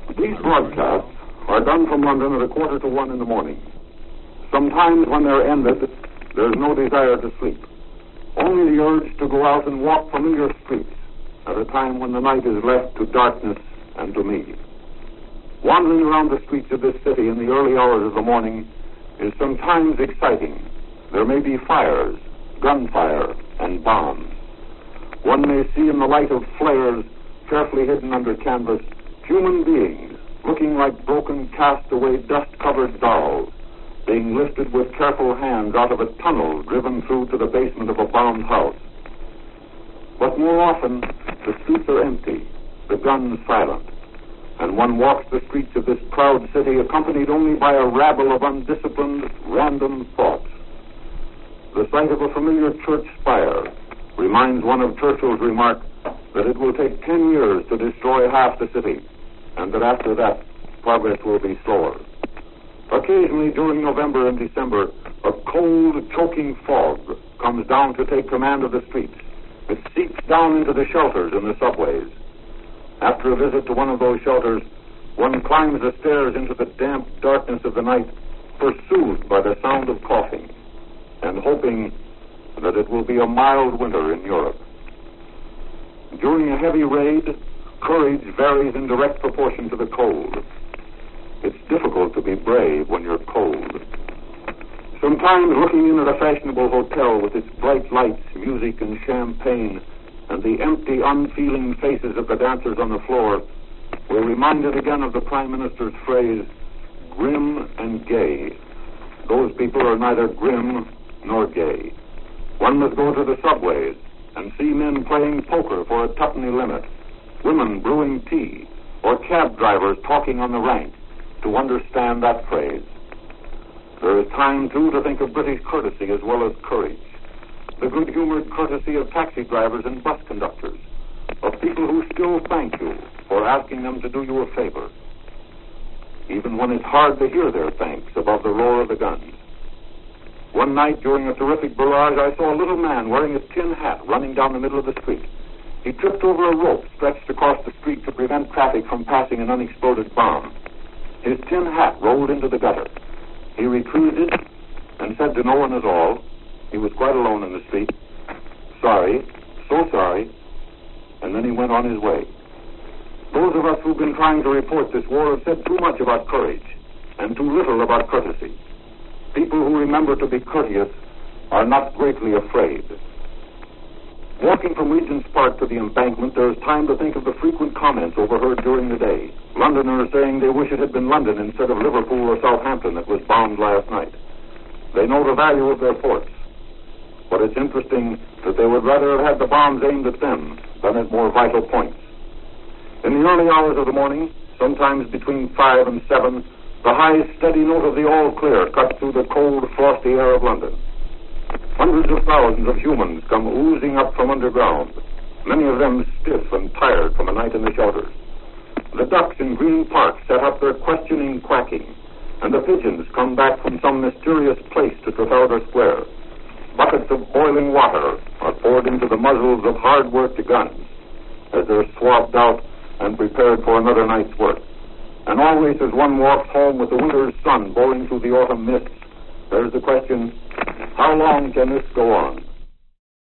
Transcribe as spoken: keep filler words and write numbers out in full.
These broadcasts are done from London at a quarter to one in the morning. Sometimes when they're ended, there's no desire to sleep. Only the urge to go out and walk familiar streets at a time when the night is left to darkness and to me. Wandering around the streets of this city in the early hours of the morning is sometimes exciting. There may be fires, gunfire, and bombs. One may see in the light of flares carefully hidden under canvas human beings looking like broken, cast-away, dust-covered dolls being lifted with careful hands out of a tunnel driven through to the basement of a bombed house. But more often, the streets are empty, the guns silent, and one walks the streets of this proud city accompanied only by a rabble of undisciplined, random thoughts. The sight of a familiar church spire reminds one of Churchill's remark that it will take ten years to destroy half the city, and that after that, progress will be slower. Occasionally, during November and December, a cold, choking fog comes down to take command of the streets. It seeps down into the shelters in the subways. After a visit to one of those shelters, one climbs the stairs into the damp darkness of the night, pursued by the sound of coughing, and hoping that it will be a mild winter in Europe. During a heavy raid, courage varies in direct proportion to the cold. It's difficult to be brave when you're cold. Sometimes looking in at a fashionable hotel with its bright lights, music, and champagne, and the empty, unfeeling faces of the dancers on the floor, we're reminded again of the Prime Minister's phrase, grim and gay. Those people are neither grim nor gay. One must go to the subways and see men playing poker for a tuppenny limit, women brewing tea, or cab drivers talking on the rank to understand that phrase. There is time, too, to think of British courtesy as well as courage. The good-humored courtesy of taxi drivers and bus conductors, of people who still thank you for asking them to do you a favor, even when it's hard to hear their thanks above the roar of the guns. One night during a terrific barrage, I saw a little man wearing a tin hat running down the middle of the street. He tripped over a rope stretched across the street to prevent traffic from passing an unexploded bomb. His tin hat rolled into the gutter. He retreated and said to no one at all, he was quite alone in the street, sorry, so sorry, and then he went on his way. Those of us who've been trying to report this war have said too much about courage and too little about courtesy. People who remember to be courteous are not greatly afraid. Walking from Regent's Park to the Embankment, there is time to think of the frequent comments overheard during the day. Londoners saying they wish it had been London instead of Liverpool or Southampton that was bombed last night. They know the value of their ports, but it's interesting that they would rather have had the bombs aimed at them than at more vital points. In the early hours of the morning, sometimes between five and seven, the high, steady note of the all-clear cuts through the cold, frosty air of London. Hundreds of thousands of humans come oozing up from underground, many of them stiff and tired from a night in the shelters. The ducks in Green Park set up their questioning quacking, and the pigeons come back from some mysterious place to Trafalgar Square. Buckets of boiling water are poured into the muzzles of hard-worked guns as they're swabbed out and prepared for another night's work. And always as one walks home with the winter's sun boring through the autumn mists, there's the question, how long can this go on?